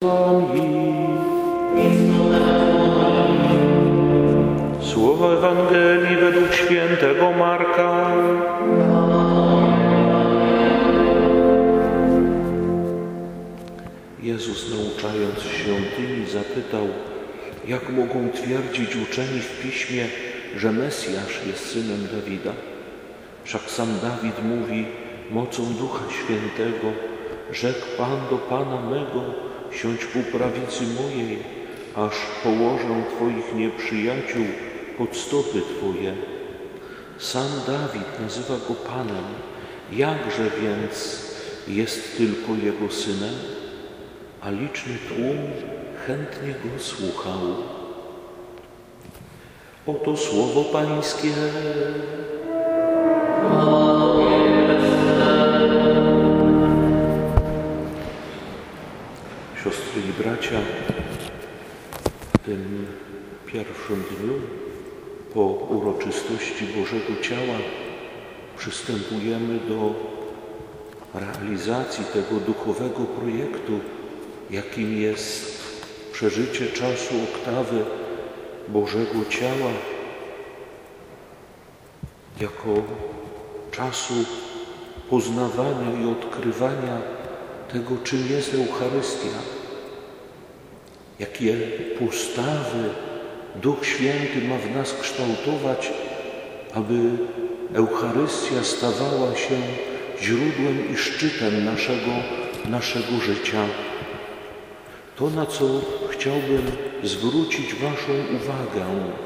Słowa Ewangelii według świętego Marka. Jezus, nauczając w świątyni, zapytał, jak mogą twierdzić uczeni w Piśmie, że Mesjasz jest synem Dawida. Wszak sam Dawid mówi, mocą Ducha Świętego, rzekł Pan do Pana mego, siądź ku prawicy mojej, aż położę Twoich nieprzyjaciół pod stopy Twoje. Sam Dawid nazywa Go Panem, jakże więc jest tylko Jego synem? A liczny tłum chętnie Go słuchał. Oto słowo Pańskie. Siostry i bracia, w tym pierwszym dniu po uroczystości Bożego Ciała przystępujemy do realizacji tego duchowego projektu, jakim jest przeżycie czasu oktawy Bożego Ciała jako czasu poznawania i odkrywania tego, czym jest Eucharystia, jakie postawy Duch Święty ma w nas kształtować, aby Eucharystia stawała się źródłem i szczytem naszego życia. To, na co chciałbym zwrócić Waszą uwagę,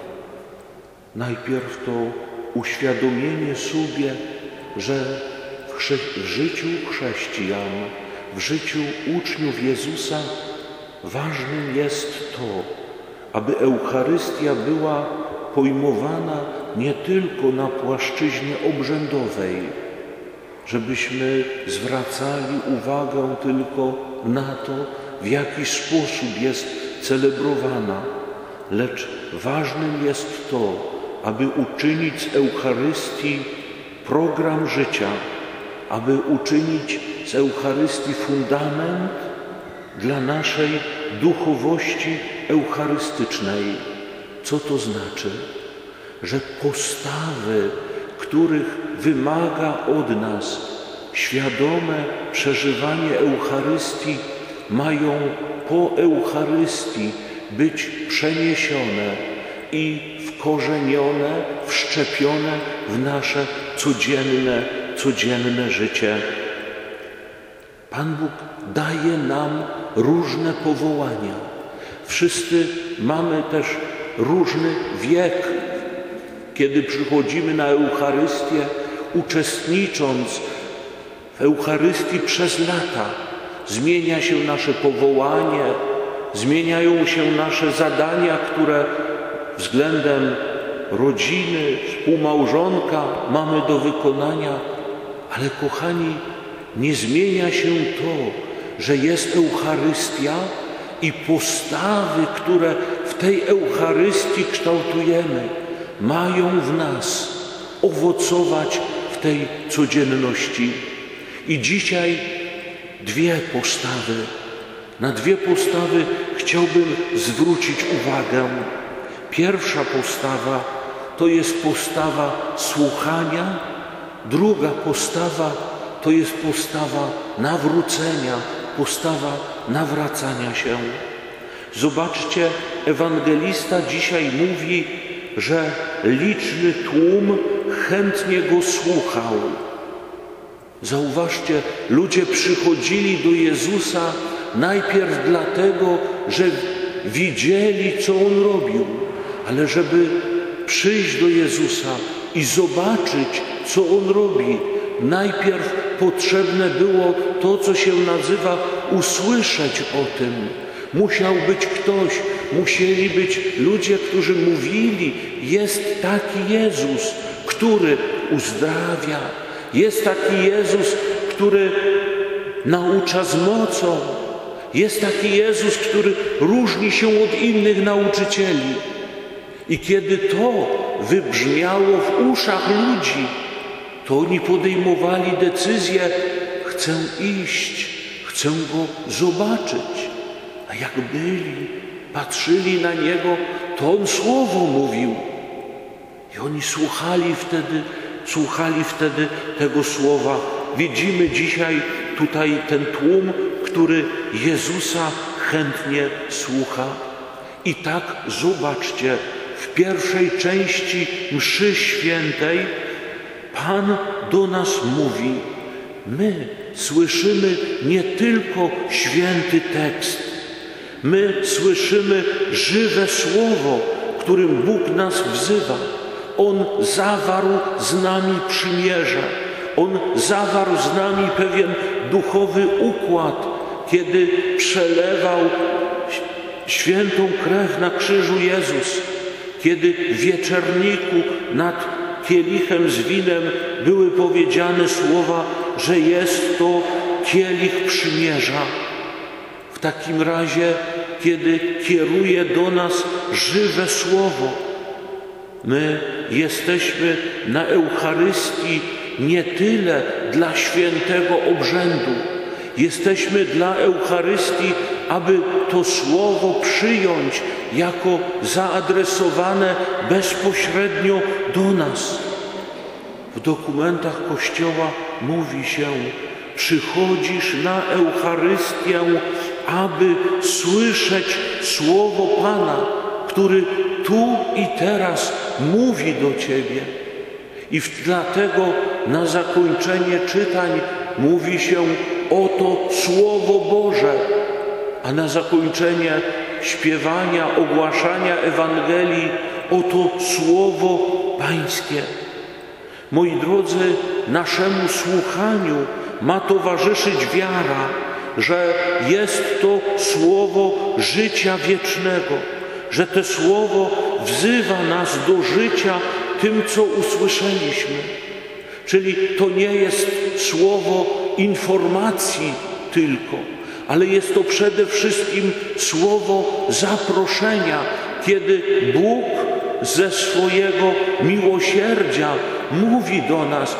najpierw to uświadomienie sobie, że w życiu chrześcijan, w życiu uczniów Jezusa ważnym jest to, aby Eucharystia była pojmowana nie tylko na płaszczyźnie obrzędowej, żebyśmy zwracali uwagę tylko na to, w jaki sposób jest celebrowana, lecz ważnym jest to, aby uczynić z Eucharystii program życia, aby uczynić z Eucharystii fundament dla naszej duchowości eucharystycznej. Co to znaczy? Że postawy, których wymaga od nas świadome przeżywanie Eucharystii, mają po Eucharystii być przeniesione i wkorzenione, wszczepione w nasze codzienne życie. Pan Bóg daje nam różne powołania. Wszyscy mamy też różny wiek, kiedy przychodzimy na Eucharystię, uczestnicząc w Eucharystii przez lata. Zmienia się nasze powołanie, zmieniają się nasze zadania, które względem rodziny, współmałżonka mamy do wykonania, ale kochani, nie zmienia się to, że jest Eucharystia i postawy, które w tej Eucharystii kształtujemy, mają w nas owocować w tej codzienności. I dzisiaj na dwie postawy chciałbym zwrócić uwagę. Pierwsza postawa to jest postawa słuchania, druga postawa to jest postawa nawrócenia, postawa nawracania się. Zobaczcie, ewangelista dzisiaj mówi, że liczny tłum chętnie Go słuchał. Zauważcie, ludzie przychodzili do Jezusa najpierw dlatego, że widzieli, co On robił, ale żeby przyjść do Jezusa i zobaczyć, co On robi, najpierw potrzebne było to, co się nazywa usłyszeć o tym. Musiał być ktoś, musieli być ludzie, którzy mówili, jest taki Jezus, który uzdrawia, jest taki Jezus, który naucza z mocą, jest taki Jezus, który różni się od innych nauczycieli. I kiedy to wybrzmiało w uszach ludzi, to oni podejmowali decyzję, chcę iść, chcę Go zobaczyć. A A jak byli, patrzyli na Niego, to On słowo mówił. I oni słuchali wtedy tego słowa. Widzimy dzisiaj tutaj ten tłum, który Jezusa chętnie słucha. I tak zobaczcie, w pierwszej części mszy świętej Pan do nas mówi. My słyszymy nie tylko święty tekst, my słyszymy żywe słowo, którym Bóg nas wzywa. On zawarł z nami przymierze. On zawarł z nami pewien duchowy układ, kiedy przelewał świętą krew na krzyżu Jezus, kiedy w wieczerniku nad kielichem z winem były powiedziane słowa, że jest to kielich przymierza. W takim razie, kiedy kieruje do nas żywe słowo, my jesteśmy na Eucharystii nie tyle dla świętego obrzędu. Jesteśmy dla Eucharystii, aby to słowo przyjąć jako zaadresowane bezpośrednio do nas. W dokumentach Kościoła mówi się: przychodzisz na Eucharystię, aby słyszeć słowo Pana, który tu i teraz mówi do Ciebie. I dlatego na zakończenie czytań mówi się: oto Słowo Boże, a na zakończenie śpiewania, ogłaszania Ewangelii: oto Słowo Pańskie. Moi drodzy, naszemu słuchaniu ma towarzyszyć wiara, że jest to Słowo życia wiecznego, że to Słowo wzywa nas do życia tym, co usłyszeliśmy. Czyli to nie jest słowo informacji tylko, ale jest to przede wszystkim słowo zaproszenia, kiedy Bóg ze swojego miłosierdzia mówi do nas,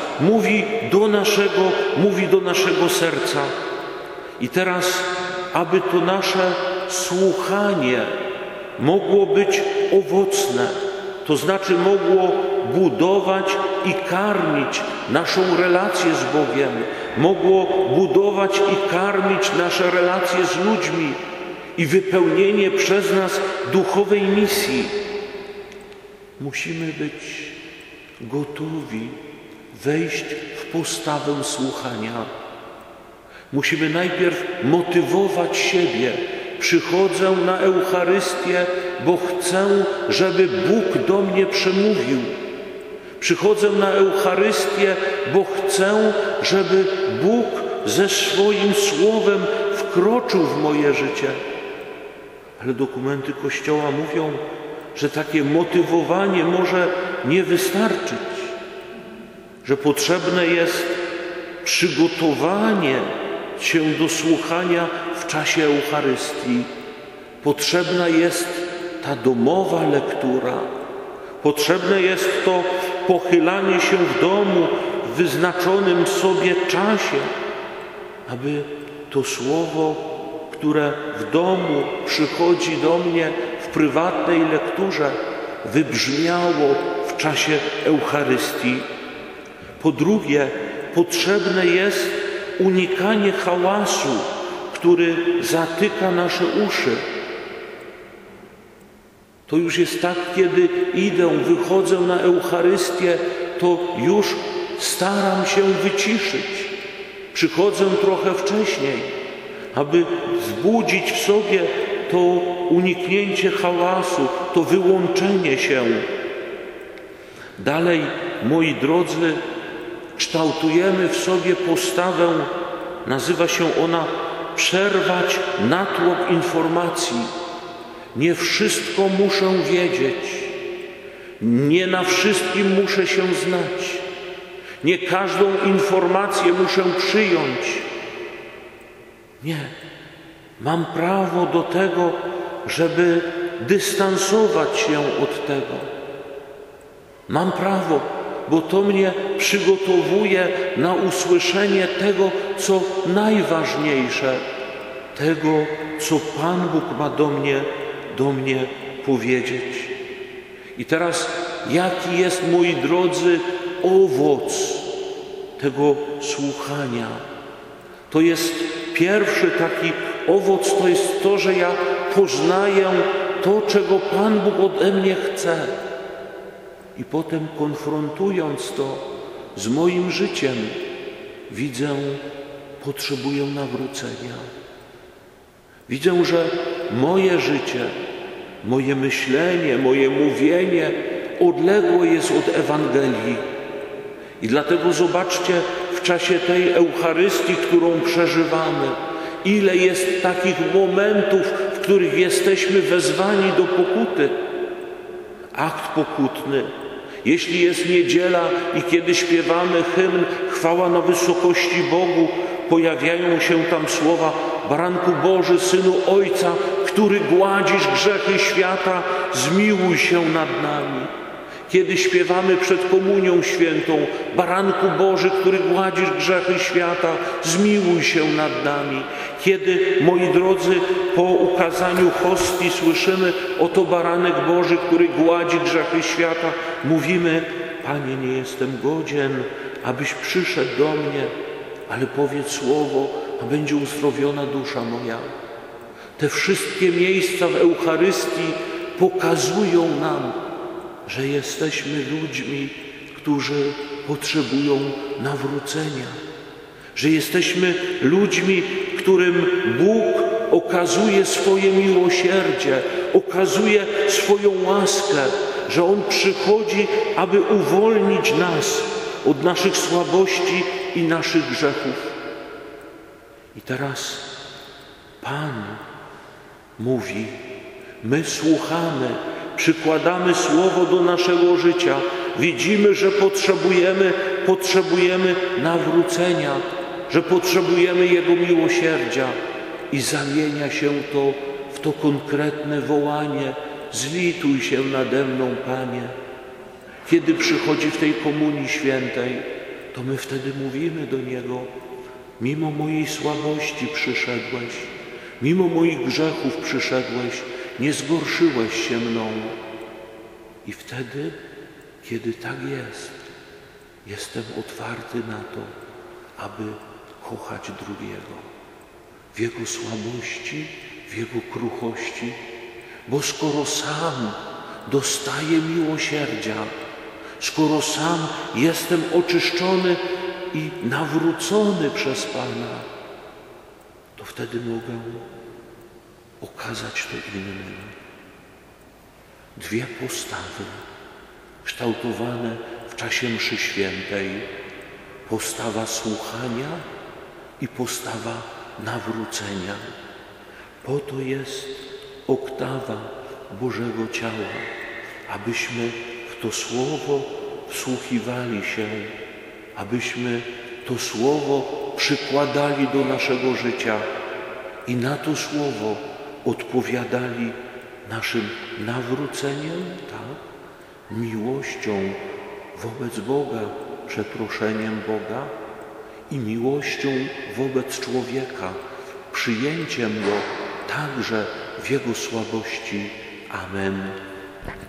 mówi do naszego serca. I teraz, aby to nasze słuchanie mogło być owocne, to znaczy mogło budować i karmić naszą relację z Bogiem, mogło budować i karmić nasze relacje z ludźmi i wypełnienie przez nas duchowej misji. Musimy być gotowi wejść w postawę słuchania. Musimy najpierw motywować siebie. Przychodzę na Eucharystię, bo chcę, żeby Bóg do mnie przemówił. Przychodzę na Eucharystię, bo chcę, żeby Bóg ze swoim Słowem wkroczył w moje życie. Ale dokumenty Kościoła mówią, że takie motywowanie może nie wystarczyć, że potrzebne jest przygotowanie się do słuchania w czasie Eucharystii. Potrzebna jest ta domowa lektura. Potrzebne jest to pochylanie się w domu w wyznaczonym sobie czasie, aby to słowo, które w domu przychodzi do mnie w prywatnej lekturze, wybrzmiało w czasie Eucharystii. Po drugie, potrzebne jest unikanie hałasu, który zatyka nasze uszy. To już jest tak, kiedy wychodzę na Eucharystię, to już staram się wyciszyć. Przychodzę trochę wcześniej, aby wzbudzić w sobie to uniknięcie hałasu, to wyłączenie się. Dalej, moi drodzy, kształtujemy w sobie postawę, nazywa się ona przerwać natłok informacji. Nie wszystko muszę wiedzieć, nie na wszystkim muszę się znać, nie każdą informację muszę przyjąć. Nie, mam prawo do tego, żeby dystansować się od tego. Mam prawo, bo to mnie przygotowuje na usłyszenie tego, co najważniejsze. tego, co Pan Bóg ma do mnie powiedzieć. I teraz, jaki jest, moi drodzy, owoc tego słuchania? To jest pierwszy taki owoc, to jest to, że ja poznaję to, czego Pan Bóg ode mnie chce. I potem, konfrontując to z moim życiem, widzę, potrzebuję nawrócenia. Widzę, że moje życie, moje myślenie, moje mówienie odległe jest od Ewangelii. I dlatego zobaczcie, w czasie tej Eucharystii, którą przeżywamy, ile jest takich momentów, w których jesteśmy wezwani do pokuty. Akt pokutny. Jeśli jest niedziela i kiedy śpiewamy hymn Chwała na wysokości Bogu, pojawiają się tam słowa: Baranku Boży, Synu Ojca, który gładzisz grzechy świata, zmiłuj się nad nami. Kiedy śpiewamy przed Komunią Świętą: Baranku Boży, który gładzisz grzechy świata, zmiłuj się nad nami. Kiedy, moi drodzy, po ukazaniu hostii słyszymy: oto Baranek Boży, który gładzi grzechy świata, mówimy: Panie, nie jestem godzien, abyś przyszedł do mnie, ale powiedz słowo, a będzie uzdrowiona dusza moja. Te wszystkie miejsca w Eucharystii pokazują nam, że jesteśmy ludźmi, którzy potrzebują nawrócenia, że jesteśmy ludźmi, którym Bóg okazuje swoje miłosierdzie, okazuje swoją łaskę, że On przychodzi, aby uwolnić nas od naszych słabości i naszych grzechów. I teraz Pan mówi, my słuchamy, przykładamy słowo do naszego życia, widzimy, że potrzebujemy nawrócenia, że potrzebujemy Jego miłosierdzia i zamienia się to w to konkretne wołanie: zlituj się nade mną, Panie. Kiedy przychodzi w tej Komunii Świętej, to my wtedy mówimy do Niego: mimo mojej słabości przyszedłeś, mimo moich grzechów przyszedłeś, nie zgorszyłeś się mną. I wtedy, kiedy tak jest, jestem otwarty na to, aby kochać drugiego w jego słabości, w jego kruchości, bo skoro sam dostaję miłosierdzia, skoro sam jestem oczyszczony i nawrócony przez Pana, to wtedy mogę okazać to innym. Dwie postawy kształtowane w czasie mszy świętej: postawa słuchania i postawa nawrócenia. Po to jest oktawa Bożego Ciała, abyśmy w to Słowo wsłuchiwali się, abyśmy to Słowo przykładali do naszego życia i na to Słowo odpowiadali naszym nawróceniem, tak? Miłością wobec Boga, przeproszeniem Boga i miłością wobec człowieka, przyjęciem Go także w jego słabości. Amen.